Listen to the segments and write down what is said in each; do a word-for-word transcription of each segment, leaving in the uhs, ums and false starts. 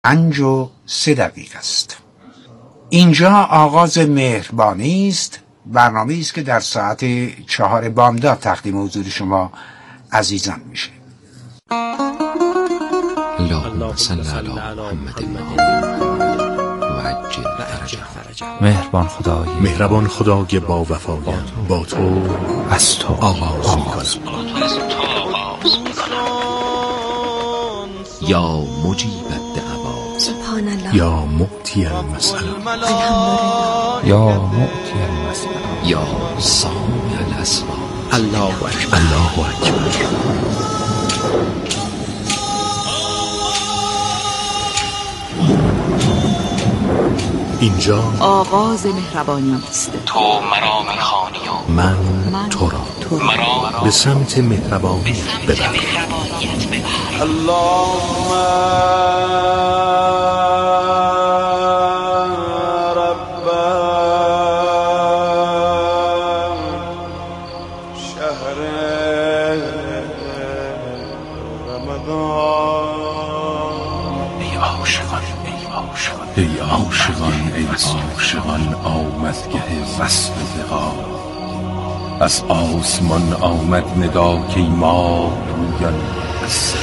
پنج و سه دقیقه است. اینجا آغاز مهربانی است، برنامه است که در ساعت چهار بامداد تقدیم حضور شما عزیزان میشه. اللهم صل علی محمد و عجل فرجه. مهربان خدای مهربان خدای با وفایم با تو از تو آغاز می‌کنم. یا مجیب الدعوات سبحان الله، یا معطی المسأله، الحمدلله، یا معطی المسأله، یا سامع الاسماء. الله اکبر، الله اکبر. اینجا آغاز مهربانی است. تو مرا میخوانی و من, من تو را تو را مرا به سمت مهربانی ببر. اللهم رب شهر رمضان. ای عاشقان ای عاشقان ای عاشقان ای عاشقان آمدگه وصف لقا. از آسمان آمد ندا که ما رویان از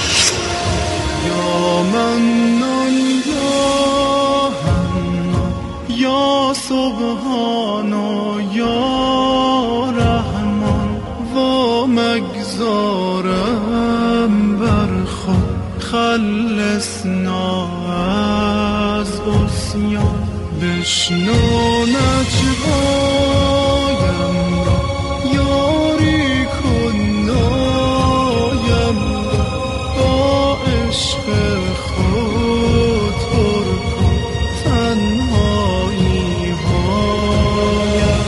یا منان یا حنان یا سبحان یا رحمان و مگذارم بر خود خلصنا از عصیان. بشنو نجوایم را یاری کن نایم را با عشق خود پر کن تنهایی هایم.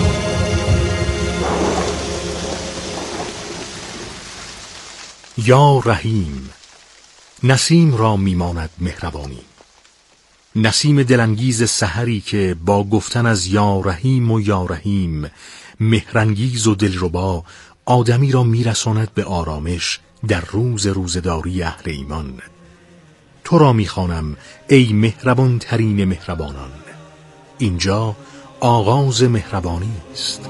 یا رحیم، نسیم را میماند مهربانی. نسیم دلانگیز سحری که با گفتن از یا رحیم و یا رحیم مهرانگیز و دلربا آدمی را میرساند به آرامش در روز روزداری اهل ایمان. تو را میخوانم ای مهربان ترین مهربانان. اینجا آغاز مهربانی است.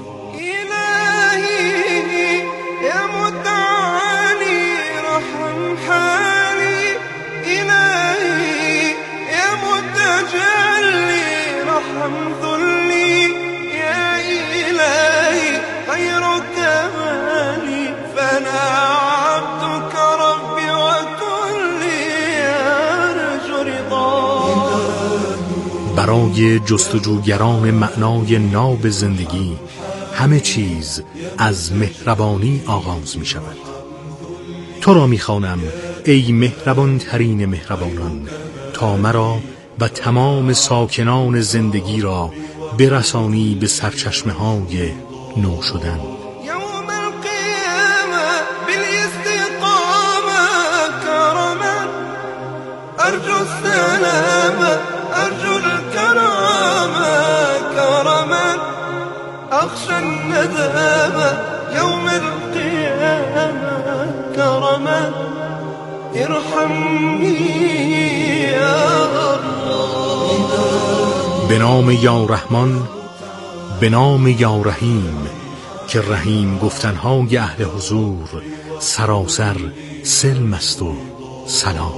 برای جستجوگران معنای ناب زندگی همه چیز از مهربانی آغاز می شود. تو را می خوانم ای مهربان ترین مهربانان تا مرا و تمام ساکنان زندگی را برسانی به سرچشمه های نو شدن. یوم القیامه بالاستقامه کرما ارجو السلامه ارجو الكرامه کرما اخشى الندامه یوم القیامه کرما ارحمنی یا به نام یا رحمان، به نام یا رحیم که رحیم گفتنهای اهل حضور سراسر سلم است و سلام.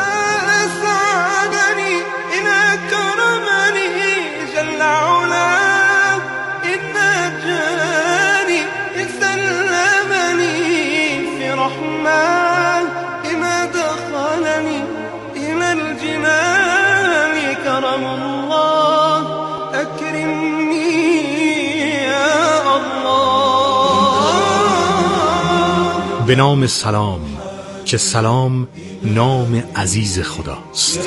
به نام سلام که سلام نام عزیز خداست.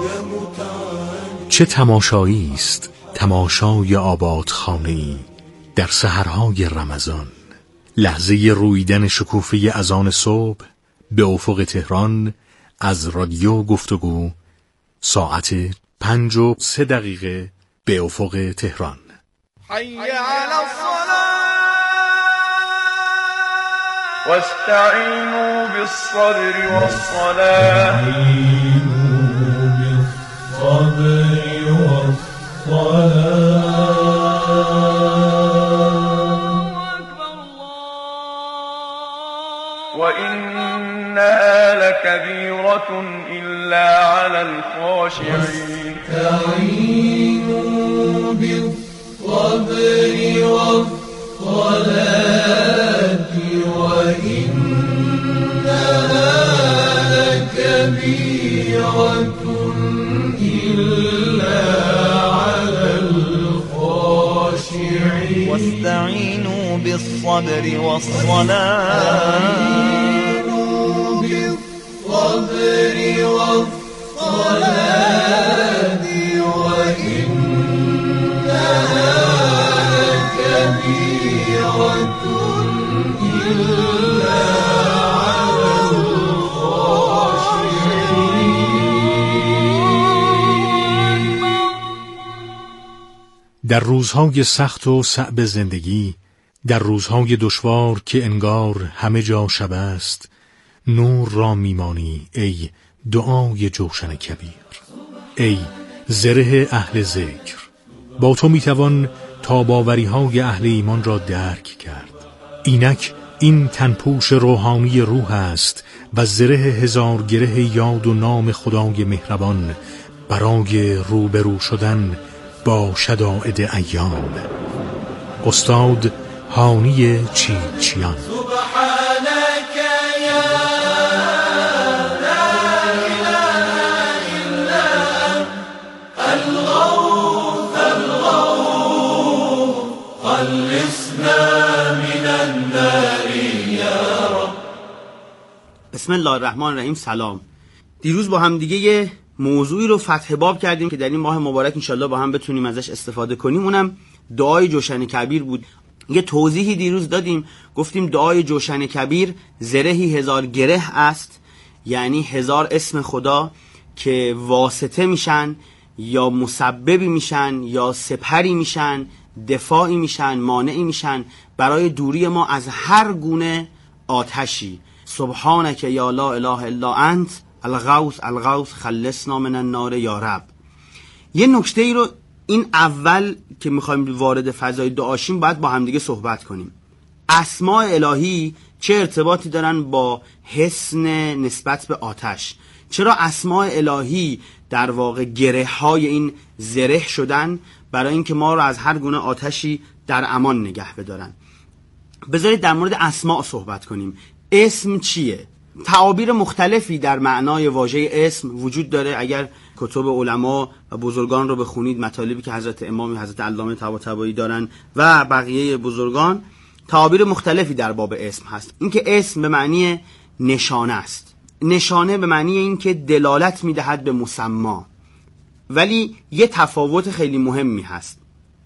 چه تماشایی است تماشای آبادخانه‌ای در سحرهای رمضان، لحظه رویدن شکوفه اذان صبح به افق تهران، از رادیو گفتگو، ساعت پنج و سه دقیقه به افق تهران. حي على الصلاة واستعينوا بالصبر والصلاة وإنها لكبيرة إلا على الخاشعين استعينوا بالصبر والصلاة وإنها لكبيرة إلا على الخاشعين واستعينوا بالصبر والصلاة بالصبر والصلاة وإنها لكبيرة إلا على الخاشعين. در روزهای سخت و صعب زندگی، در روزهای دشوار که انگار همه جا شب است، نور را میمانی ای دعای جوشن کبیر، ای زره اهل ذکر. با تو میتوان تاباوری های اهل ایمان را درک کرد. اینک این تنپوش روحانی روح است و زره هزار گره یاد و نام خدای مهربان برای روبرو شدن با شدائد ایام. استاد هانی چیچیان. سبحانك يا لا إله إلا الغوث الغوث خلصنا من النار يا رب. بسم الله الرحمن الرحیم. سلام. دیروز با هم دیگه یه موضوعی رو فتح باب کردیم که در این ماه مبارک انشالله با هم بتونیم ازش استفاده کنیم. اونم دعای جوشن کبیر بود. یه توضیحی دیروز دادیم، گفتیم دعای جوشن کبیر زرهی هزار گره است، یعنی هزار اسم خدا که واسطه میشن یا مسببی میشن یا سپری میشن، دفاعی میشن، مانعی میشن برای دوری ما از هر گونه آتشی. سبحانک یا لا اله الا انت الغوث الغوث خلصنا من النار یا رب. یه نکته ای رو این اول که میخوایم وارد فضای دعاشیم باید با همدیگه صحبت کنیم. اسماء الهی چه ارتباطی دارن با حسن نسبت به آتش؟ چرا اسماء الهی در واقع گره های این زره شدن برای اینکه ما رو از هر گونه آتشی در امان نگه بدارن؟ بذارید در مورد اسماء صحبت کنیم. اسم چیه؟ تعابیر مختلفی در معنای واژه اسم وجود داره. اگر کتب علما و بزرگان رو بخونید، مطالبی که حضرت امام حضرت علامه طباطبایی دارن و بقیه بزرگان، تعابیر مختلفی در باب اسم هست. اینکه اسم به معنی نشانه است، نشانه به معنی اینکه دلالت میدهد به مسمی. ولی یه تفاوت خیلی مهمی هست.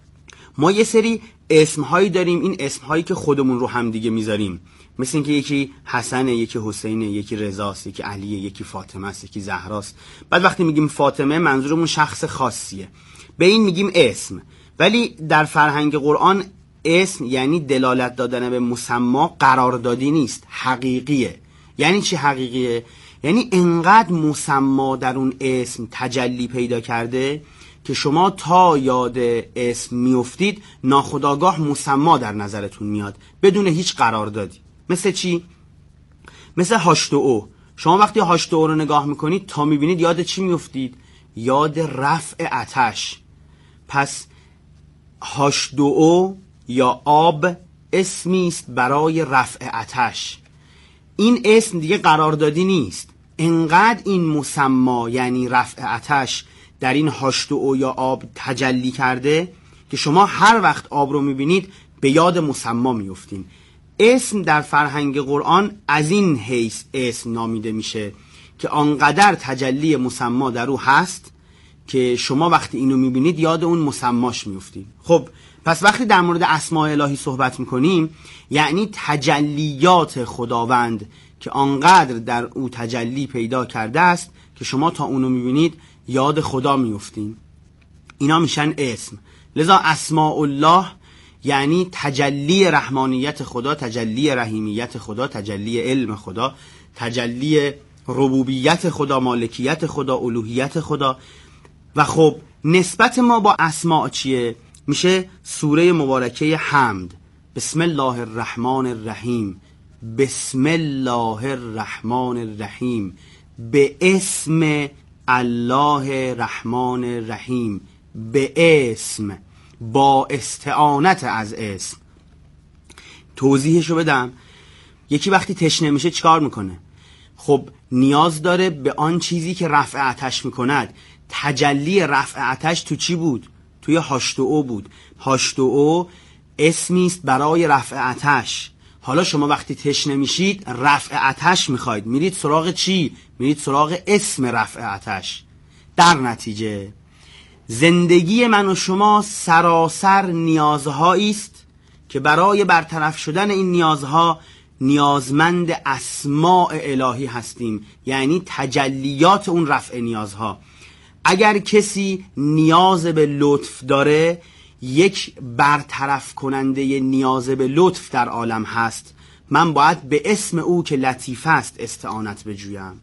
ما یه سری اسمهایی داریم، این اسمهایی که خودمون رو هم دیگه میذاریم، مثل اینکه یکی حسنه، یکی حسینه، یکی رضاست، یکی علیه، یکی فاطمه است، یکی زهراست. بعد وقتی میگیم فاطمه منظورمون شخص خاصیه، به این میگیم اسم. ولی در فرهنگ قرآن اسم یعنی دلالت دادن به مسمی، قراردادی نیست، حقیقیه. یعنی چی حقیقیه؟ یعنی انقدر مسمی در اون اسم تجلی پیدا کرده که شما تا یاد اسم میافتید ناخودآگاه مسمی در نظرتون میاد بدون هیچ قراردادی. مثل چی؟ مثل هاشت و او. شما وقتی هاشت و او رو نگاه میکنید تا میبینید یاد چی میافتید؟ یاد رفع آتش. پس هاشت و او یا آب اسمی است برای رفع آتش. این اسم دیگه قراردادی نیست. انقدر این مسمی یعنی رفع آتش در این هاشت و او یا آب تجلی کرده که شما هر وقت آب رو میبینید به یاد مسمی میافتین. اسم در فرهنگ قرآن از این حیث اسم نامیده میشه که آنقدر تجلی مسمی در او هست که شما وقتی اینو میبینید یاد اون مسماش میافتید. خب پس وقتی در مورد اسماء الهی صحبت میکنیم یعنی تجلیات خداوند که آنقدر در او تجلی پیدا کرده است که شما تا اونو میبینید یاد خدا میفتین. اینا میشن اسم. لذا اسماء الله یعنی تجلی رحمانیت خدا، تجلی رحیمیت خدا، تجلی علم خدا، تجلی ربوبیت خدا، مالکیت خدا، الوهیت خدا. و خب نسبت ما با اسماء چیه؟ میشه سوره مبارکه حمد. بسم الله الرحمن الرحیم. بسم الله الرحمن الرحیم. به اسم الله رحمان الرحیم. به اسم، با استعانت از اسم. توضیحشو بدم. یکی وقتی تشنه میشه چیکار میکنه؟ خب نیاز داره به آن چیزی که رفع آتش میکند. تجلی رفع آتش تو چی بود؟ توی هاشت و او بود. هاشت و او اسمی است برای رفع آتش. حالا شما وقتی تشنه میشید رفع آتش میخواید، میرید سراغ چی؟ میرید سراغ اسم رفع آتش. در نتیجه زندگی من و شما سراسر نیازهایی است که برای برطرف شدن این نیازها نیازمند اسماء الهی هستیم، یعنی تجلیات اون رفع نیازها. اگر کسی نیاز به لطف داره، یک برطرف کننده نیاز به لطف در عالم هست. من باید به اسم او که لطیف است استعانت بجویم.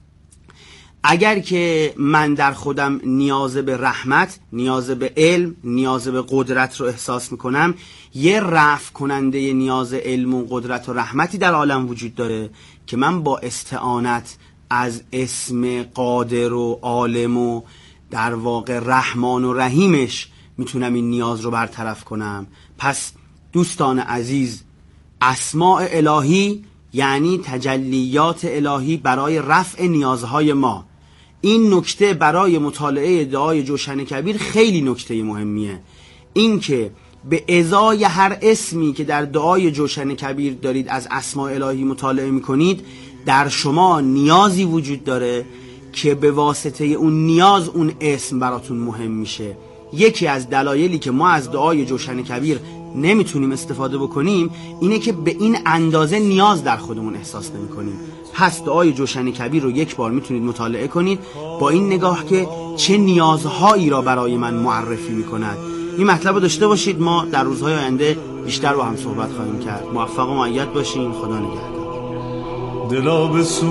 اگر که من در خودم نیاز به رحمت، نیاز به علم، نیاز به قدرت رو احساس میکنم، یه رفع کننده نیاز علم و قدرت و رحمتی در عالم وجود داره که من با استعانت از اسم قادر و عالم و در واقع رحمان و رحیمش میتونم این نیاز رو برطرف کنم. پس دوستان عزیز، اسماء الهی یعنی تجلیات الهی برای رفع نیازهای ما. این نکته برای مطالعه دعای جوشن کبیر خیلی نکته مهمیه. این که به ازای هر اسمی که در دعای جوشن کبیر دارید از اسماء الهی مطالعه میکنید، در شما نیازی وجود داره که به واسطه اون نیاز اون اسم براتون مهم میشه. یکی از دلایلی که ما از دعای جوشن کبیر نمیتونیم استفاده بکنیم اینه که به این اندازه نیاز در خودمون احساس نمی کنیم. پس دعای جوشن کبیر رو یک بار میتونید مطالعه کنید با این نگاه که چه نیازهایی را برای من معرفی میکند. این مطلب رو داشته باشید. ما در روزهای آینده بیشتر با هم صحبت خواهیم کرد. موفق و مؤید باشین. خدا نگهدار. دلا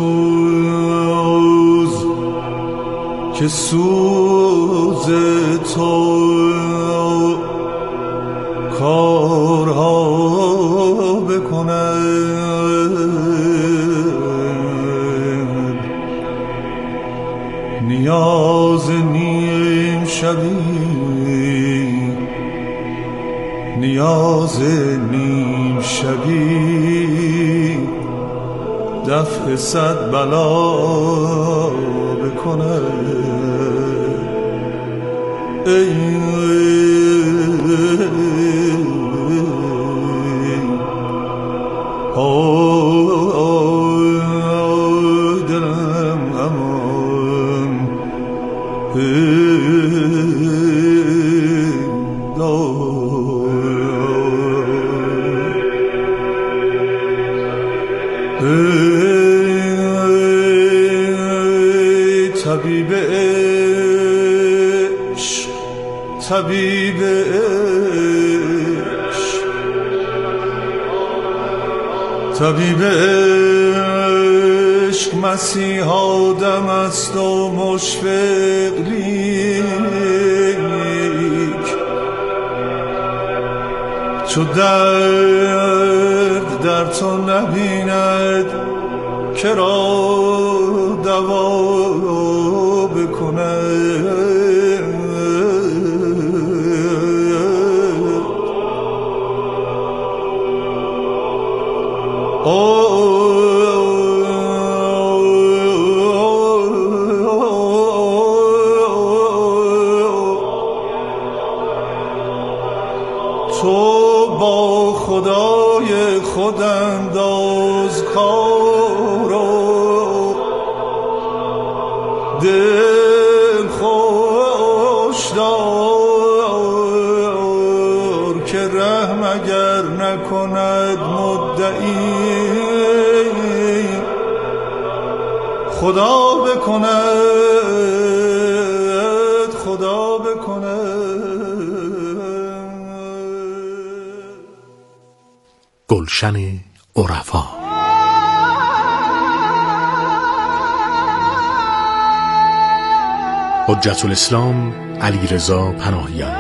بسوز که سوز تو کارها بکنند، نیاز نیم شبی نیاز نیم شبی دفع صد بلا بکنند. ای آی دلم امان طبیب عشق، طبیب عشق، طبیب عشق مسیح آدم است و مشفق لیک، چو درد در تو نبیند که را دوا بکند. تو با خدای خود انداز کارو، دل خوش دار بکند مدعی، خدا بکند خدا بکند. گلشن عرفا. حجت الاسلام علیرضا پناهیان.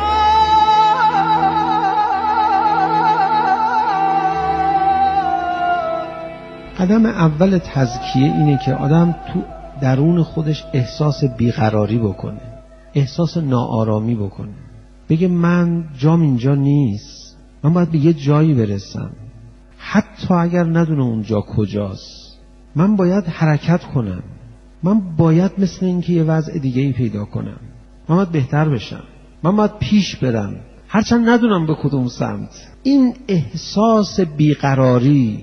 قدم اول تزکیه اینه که آدم تو درون خودش احساس بیقراری بکنه، احساس ناآرامی بکنه، بگه من جام اینجا نیست، من باید به یه جایی برسم، حتی اگر ندونه اونجا کجاست. من باید حرکت کنم، من باید مثل این که یه وضع دیگه‌ای پیدا کنم، من باید بهتر بشم، من باید پیش برم هرچند ندونم به کدوم سمت. این احساس بیقراری،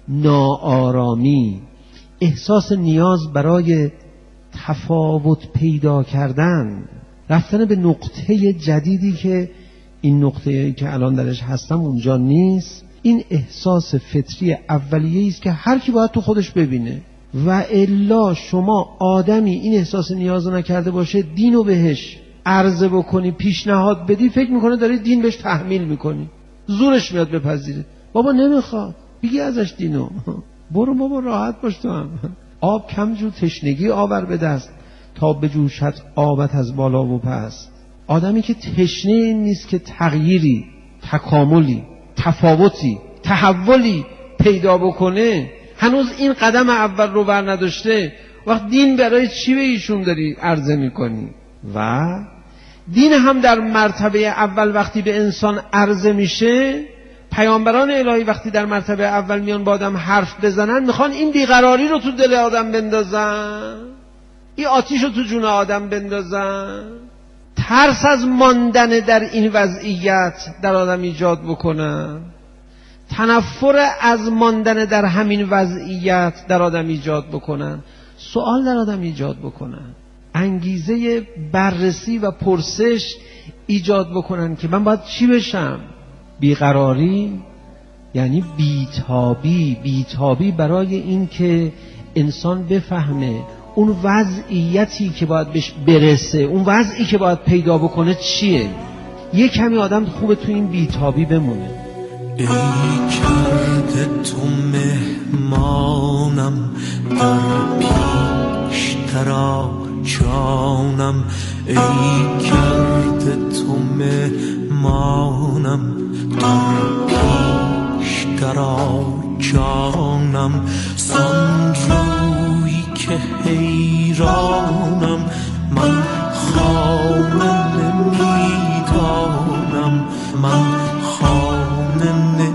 ناآرامی، احساس نیاز برای تفاوت پیدا کردن، رفتن به نقطه جدیدی که این نقطه‌ای که الان درش هستم اونجا نیست، این احساس فطری اولیه‌ای است که هر کی باید تو خودش ببینه. و الا شما آدمی این احساس نیاز نکرده باشه، دینو بهش عرضه بکنی، پیشنهاد بدی، فکر میکنه داری دین بهش تحمیل میکنی، زورش میاد بپذیره. بابا نمیخواد، بگی ازش دینو، برو بابا راحت باش، تو هم آب کم جو، تشنگی آور به دست تا بجوشد آبت از بالا و پس. آدمی که تشنه این نیست که تغییری، تکاملی، تفاوتی، تحولی پیدا بکنه، هنوز این قدم اول رو بر نداشته، وقت دین برای چی به ایشون داری عرضه میکنی؟ و دین هم در مرتبه اول وقتی به انسان عرضه میشه، پیامبران الهی وقتی در مرتبه اول میان با آدم حرف بزنن، میخوان این بیقراری رو تو دل آدم بندازن، این آتیش رو تو جون آدم بندازن، ترس از ماندن در این وضعیت در آدم ایجاد بکنن، تنفر از ماندن در همین وضعیت در آدم ایجاد بکنن، سوال در آدم ایجاد بکنن، انگیزه بررسی و پرسش ایجاد بکنن که من باید چی بشم. بیقراری یعنی بیتابی، بیتابی برای این که انسان بفهمه اون وضعیتی که باید بهش برسه، اون وضعی که باید پیدا بکنه چیه. یه کمی آدم خوبه تو این بیتابی بمونه. ای کرده تو مهمانم، در پیش ترا جانم، ای کرده تو مهمانم، در پیش ترا جانم، سان روی که حیرانم، من خانه نمیدانم، من خانه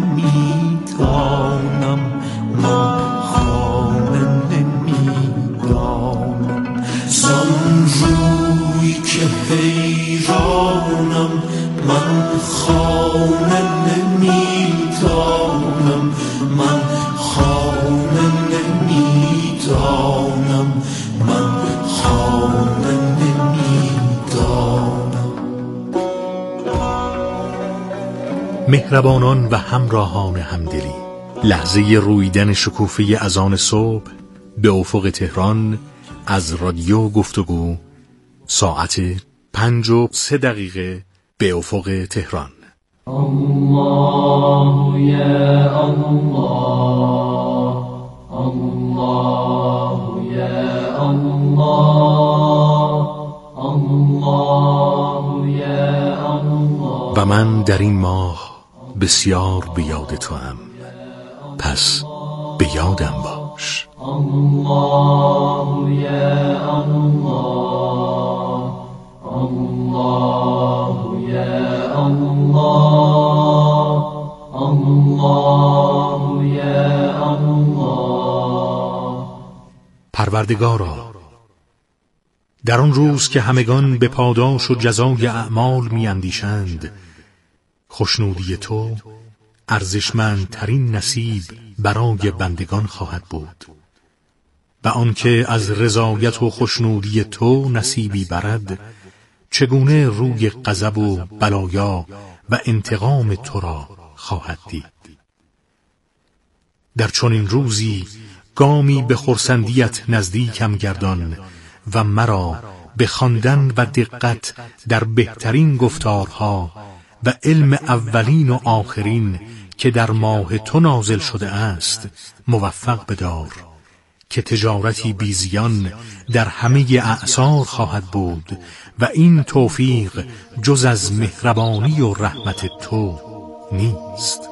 نمیدانم، من خانه نمیدانم، سان روی که حیرانم، من خانه نمیدانم، من خانه نمیدانم، من خانه نمیدانم. مهربانان و همراهان همدلی، لحظه رویدن شکوفه اذان صبح به افق تهران از رادیو گفتگو، ساعت پنج و سه دقیقه به افق تهران. الله یا الله، الله یا الله، الله یا الله. و من در این ماه بسیار به یاد تو ام، پس به یادم باش. الله یا الله، الله یا الله، الله یا الله. پروردگارا، در آن روز که همگان به پاداش و جزای اعمال می اندیشند، خوشنودی تو ارزشمندترین نصیب برای بندگان خواهد بود و آنکه از رضایت و خوشنودی تو نصیبی برد، چگونه روی غضب و بلایا و انتقام تو را خواهد دید. در چنین روزی گامی به خرسندیت نزدیکم گردان و مرا به خواندن و دقت در بهترین گفتارها و علم اولین و آخرین که در ماه تو نازل شده است موفق بدار که تجارتی بیزیان در همه اعصار خواهد بود و این توفیق جز از مهربانی و رحمت تو نیست.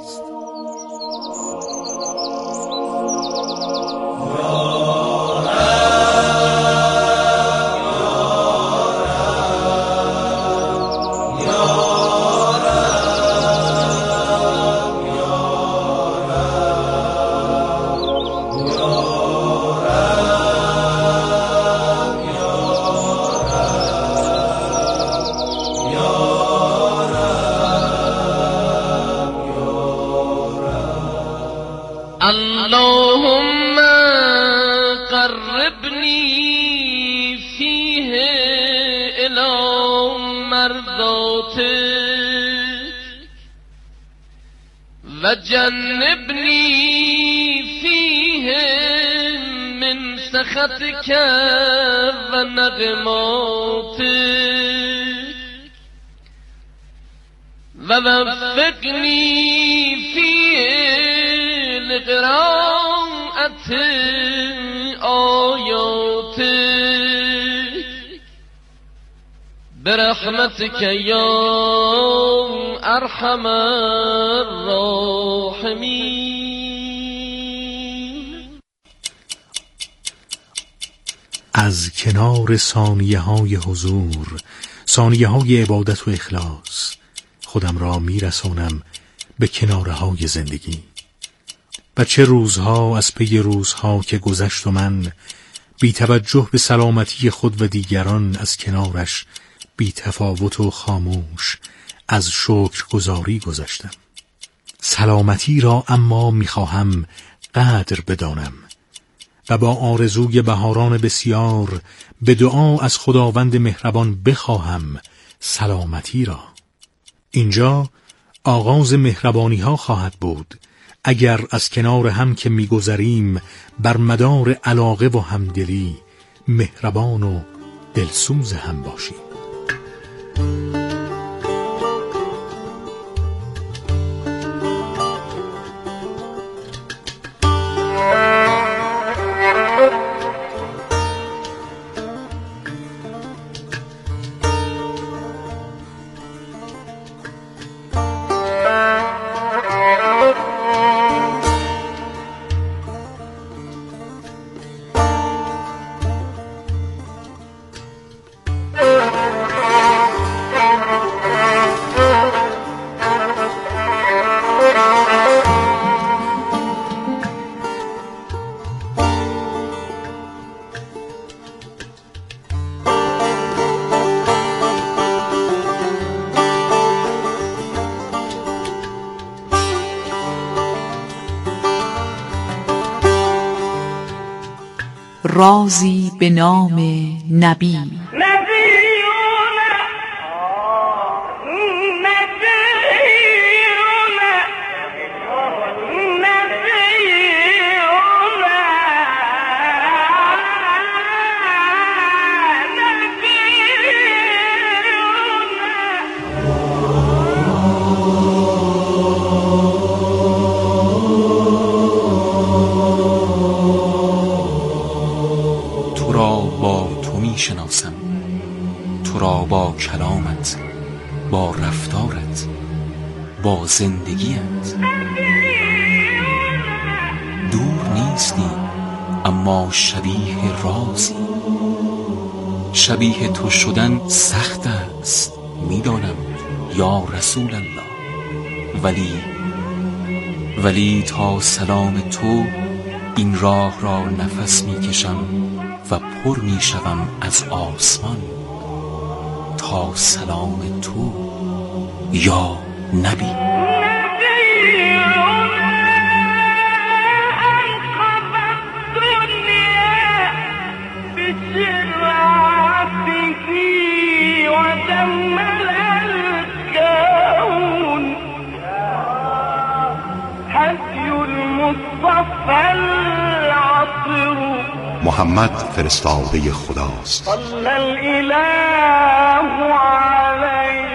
اللهم قربني فيه إلى مرضاتك وجنبني فيه من سخطك ونقماتك ووفقني فيه لقراءة آياتك برحمتك يا أرحم الراحمين. از کنار ثانیه های حضور، ثانیه های عبادت و اخلاص، خودم را میرسانم به کناره های زندگی. و چه روزها از پی روزها که گذشت و من بی توجه به سلامتی خود و دیگران از کنارش بی تفاوت و خاموش از شکرگزاری گذشتم. سلامتی را اما میخواهم قدر بدانم و با آرزوی بهاران بسیار به دعا از خداوند مهربان بخواهم سلامتی را. اینجا آغاز مهربانی ها خواهد بود اگر از کنار هم که میگذریم بر مدار علاقه و همدلی مهربان و دلسوز هم باشیم. رازی به نام نبی. شناسم تو را با کلامت، با رفتارت، با زندگیت. دور نیستی اما شبیه رازی. شبیه تو شدن سخت است میدانم یا رسول الله، ولی ولی تا سلام تو این راه را نفس میکشم و پر می شوم از آسمان تا سلام تو یا نبی. هدي المصطفى المصطفى العطر محمد فرستاده خداست. صلی الاله علیه.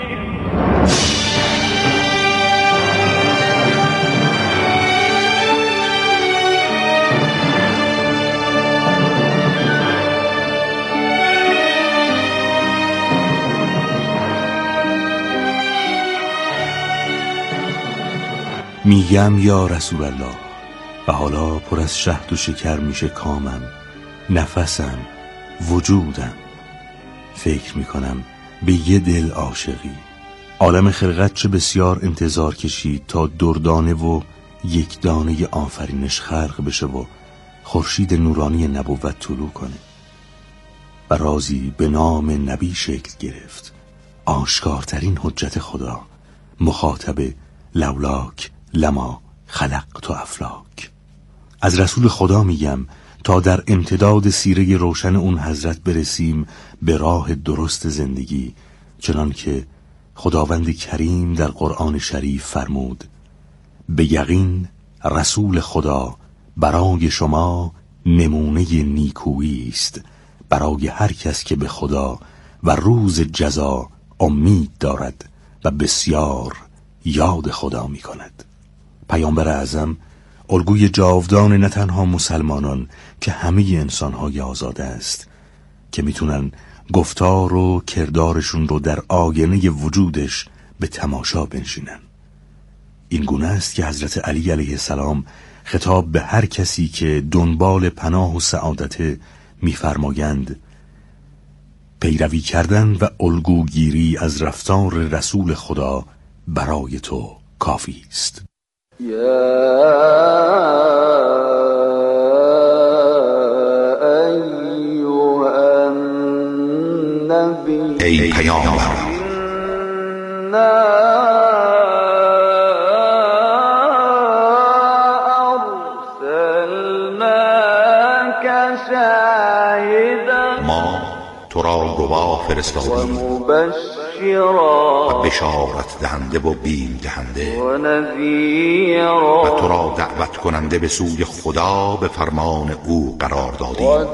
میگم یا رسول الله و حالا پر از شهد و شکر میشه کامم، نفسم، وجودم. فکر میکنم به یه دل عاشقی. عالم خلقت چه بسیار انتظار کشید تا دردانه و یک دانه آفرینش خلق بشه و خورشید نورانی نبوت طلوع کنه و رازی به نام نبی شکل گرفت، آشکارترین حجت خدا، مخاطب لولاک لما خلقت افلاک. از رسول خدا میگم تا در امتداد سیره روشن اون حضرت برسیم به راه درست زندگی، چنان که خداوند کریم در قرآن شریف فرمود: به یقین رسول خدا برای شما نمونه نیکویی است، برای هر کس که به خدا و روز جزا امید دارد و بسیار یاد خدا می کند. پیامبر اعظم الگوی جاودان نه تنها مسلمانان که همه انسان‌های آزاده است که میتونن گفتار و کردارشون رو در آینه وجودش به تماشا بنشینن. این گونه است که حضرت علی علیه السلام خطاب به هر کسی که دنبال پناه و سعادت میفرمایند: پیروی کردن و الگوگیری از رفتار رسول خدا برای تو کافی است. یا ایها النبی، ای پیامبر، ما تو را گواه فرستادیم و بشارت دهنده و بیم دهنده و تو را دعوت کننده به سوی خدا به فرمان او قرار دادیم و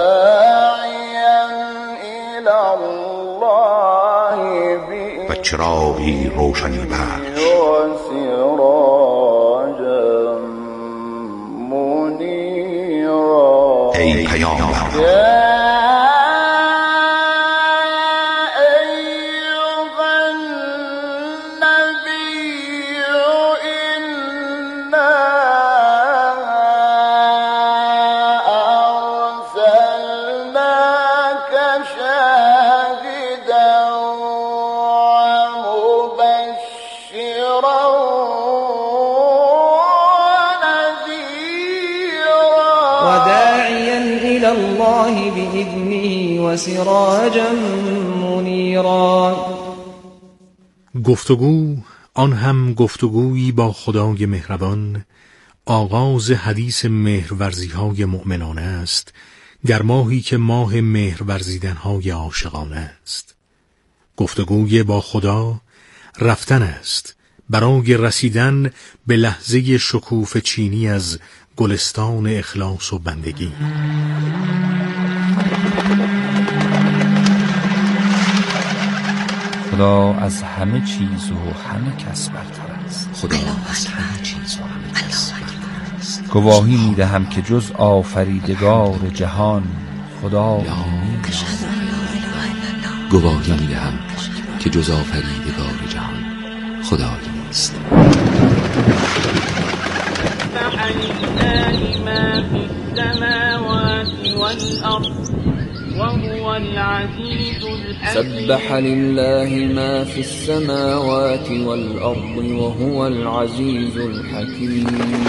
چراغی روشنی بخش ای پیامبر، سراجا منیرا. گفتگو، آن هم گفتگویی با خدای مهربان، آغاز حدیث مهرورزی های مؤمنانه است در ماهی که ماه مهرورزیدن های عاشقانه است. گفتگوی با خدا رفتن است برای رسیدن به لحظه شکوفه چینی از گلستان اخلاص و بندگی. خدا از همه چیز و همه کس برتر است. خدا از همه چیز و همه کس برتر است. گواهی میدهم که جز آفریدگار جهان خدا نیست. گواهی میدهم که جز آفریدگار جهان خدایی نیست. سبح لله ما في السماوات والأرض وهو العزيز الحكيم.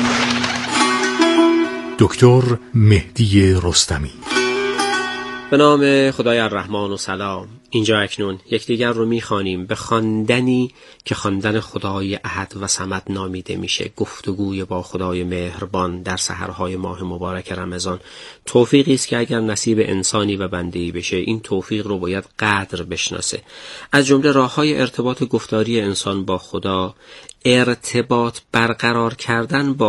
دکتر مهدی رستمی. به نام خدای الرحمن و سلام. اینجا اکنون یکدیگر رو میخوانیم به خواندنی که خواندن خدای احد و صمد نامیده میشه، گفتگوی با خدای مهربان در سحرهای ماه مبارک رمضان. توفیقی است که اگر نصیب انسانی و بنده‌ای بشه، این توفیق رو باید قدر بشناسه. از جمله راههای ارتباط گفتاری انسان با خدا، ارتباط برقرار کردن با